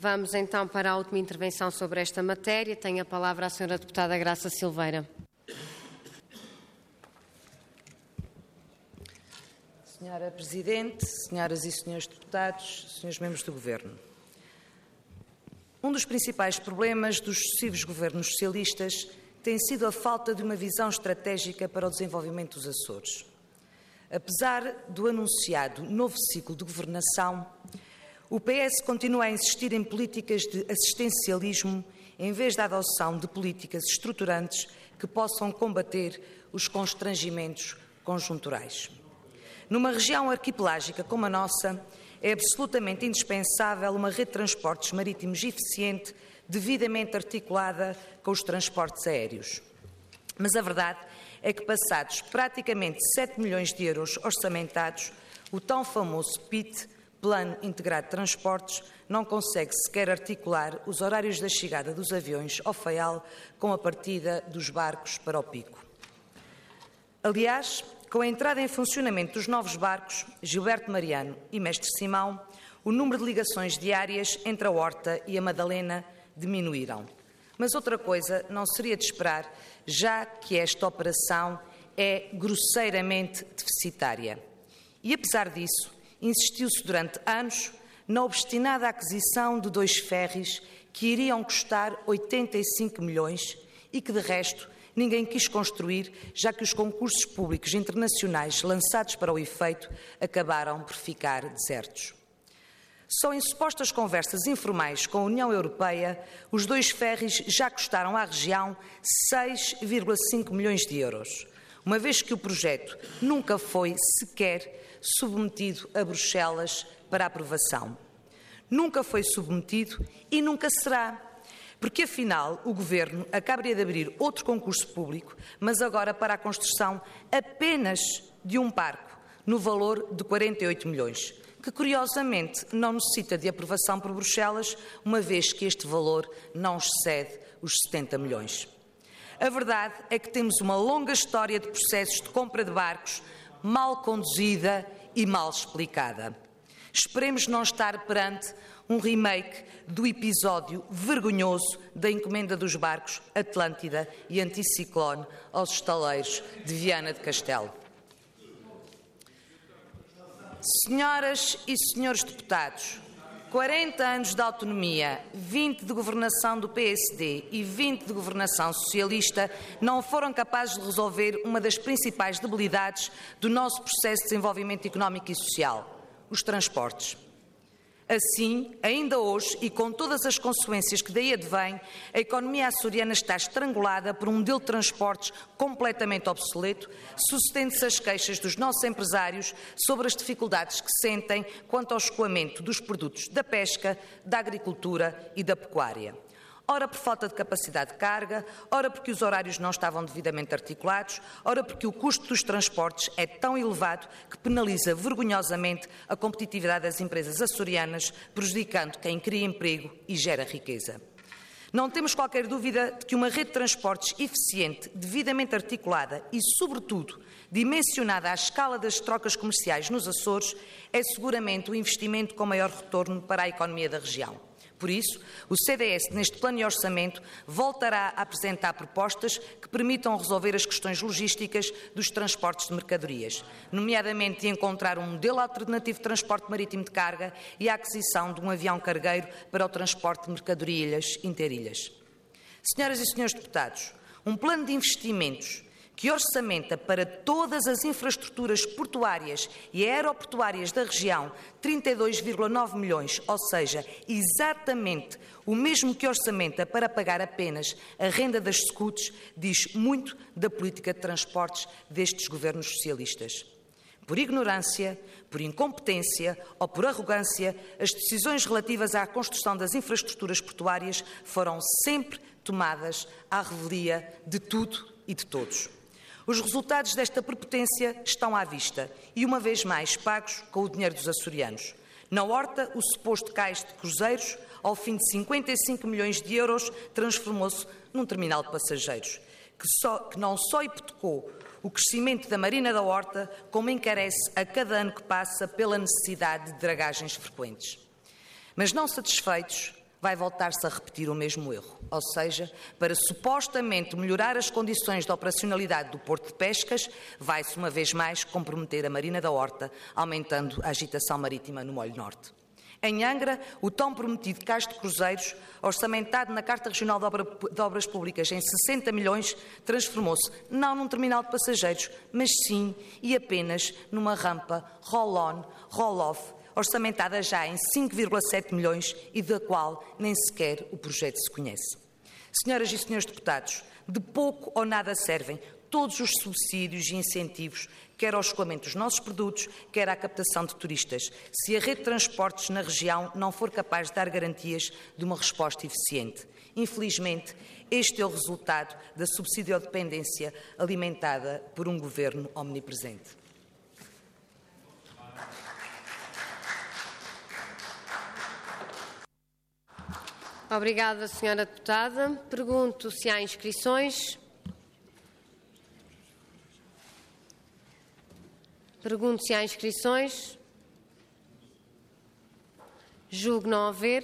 Vamos então para a última intervenção sobre esta matéria. Tem a palavra a Sra. Deputada Graça Silveira. Senhora Presidente, senhoras e senhores deputados, senhores membros do Governo. Um dos principais problemas dos sucessivos governos socialistas tem sido a falta de uma visão estratégica para o desenvolvimento dos Açores. Apesar do anunciado novo ciclo de governação, o PS continua a insistir em políticas de assistencialismo em vez da adoção de políticas estruturantes que possam combater os constrangimentos conjunturais. Numa região arquipelágica como a nossa, é absolutamente indispensável uma rede de transportes marítimos eficiente, devidamente articulada com os transportes aéreos. Mas a verdade é que, passados praticamente 7 milhões de euros orçamentados, o tão famoso PIT, Plano Integrado de Transportes, não consegue sequer articular os horários da chegada dos aviões ao Faial com a partida dos barcos para o Pico. Aliás, com a entrada em funcionamento dos novos barcos, Gilberto Mariano e Mestre Simão, o número de ligações diárias entre a Horta e a Madalena diminuíram. Mas outra coisa não seria de esperar, já que esta operação é grosseiramente deficitária. E, apesar disso, insistiu-se durante anos na obstinada aquisição de 2 ferries que iriam custar 85 milhões e que, de resto, ninguém quis construir, já que os concursos públicos internacionais lançados para o efeito acabaram por ficar desertos. Só em supostas conversas informais com a União Europeia, os 2 ferries já custaram à região 6,5 milhões de euros, uma vez que o projeto nunca foi sequer submetido a Bruxelas para aprovação. Nunca foi submetido e nunca será, porque afinal o Governo acaba de abrir outro concurso público, mas agora para a construção apenas de um barco, no valor de 48 milhões, que curiosamente não necessita de aprovação por Bruxelas, uma vez que este valor não excede os 70 milhões. A verdade é que temos uma longa história de processos de compra de barcos mal conduzida e mal explicada. Esperemos não estar perante um remake do episódio vergonhoso da encomenda dos barcos Atlântida e Anticiclone aos estaleiros de Viana de Castelo. Senhoras e senhores deputados, 40 anos de autonomia, 20 de governação do PSD e 20 de governação socialista não foram capazes de resolver uma das principais debilidades do nosso processo de desenvolvimento económico e social, os transportes. Assim, ainda hoje, e com todas as consequências que daí advêm, a economia açoriana está estrangulada por um modelo de transportes completamente obsoleto, sucedendo-se as queixas dos nossos empresários sobre as dificuldades que sentem quanto ao escoamento dos produtos da pesca, da agricultura e da pecuária. Ora por falta de capacidade de carga, ora porque os horários não estavam devidamente articulados, ora porque o custo dos transportes é tão elevado que penaliza vergonhosamente a competitividade das empresas açorianas, prejudicando quem cria emprego e gera riqueza. Não temos qualquer dúvida de que uma rede de transportes eficiente, devidamente articulada e, sobretudo, dimensionada à escala das trocas comerciais nos Açores é seguramente o investimento com maior retorno para a economia da região. Por isso, o CDS, neste plano de orçamento, voltará a apresentar propostas que permitam resolver as questões logísticas dos transportes de mercadorias, nomeadamente encontrar um modelo alternativo de transporte marítimo de carga e a aquisição de um avião cargueiro para o transporte de mercadorias interilhas. Senhoras e senhores deputados, um plano de investimentos que orçamenta para todas as infraestruturas portuárias e aeroportuárias da região 32,9 milhões, ou seja, exatamente o mesmo que orçamenta para pagar apenas a renda das SCUTs, diz muito da política de transportes destes governos socialistas. Por ignorância, por incompetência ou por arrogância, as decisões relativas à construção das infraestruturas portuárias foram sempre tomadas à revelia de tudo e de todos. Os resultados desta prepotência estão à vista e, uma vez mais, pagos com o dinheiro dos açorianos. Na Horta, o suposto cais de cruzeiros, ao fim de 55 milhões de euros, transformou-se num terminal de passageiros, que não só hipotecou o crescimento da Marina da Horta, como encarece a cada ano que passa pela necessidade de dragagens frequentes. Mas não satisfeitos, vai voltar-se a repetir o mesmo erro. Ou seja, para supostamente melhorar as condições de operacionalidade do Porto de Pescas, vai-se uma vez mais comprometer a Marina da Horta, aumentando a agitação marítima no Molho Norte. Em Angra, o tão prometido cais de cruzeiros, orçamentado na Carta Regional de Obras Públicas em 60 milhões, transformou-se não num terminal de passageiros, mas sim e apenas numa rampa roll-on, roll-off, orçamentada já em 5,7 milhões e da qual nem sequer o projeto se conhece. Senhoras e senhores deputados, de pouco ou nada servem todos os subsídios e incentivos, quer ao escoamento dos nossos produtos, quer à captação de turistas, se a rede de transportes na região não for capaz de dar garantias de uma resposta eficiente. Infelizmente, este é o resultado da subsidiodependência alimentada por um governo omnipresente. Obrigada, Sra. Deputada. Pergunto se há inscrições. Julgo não haver.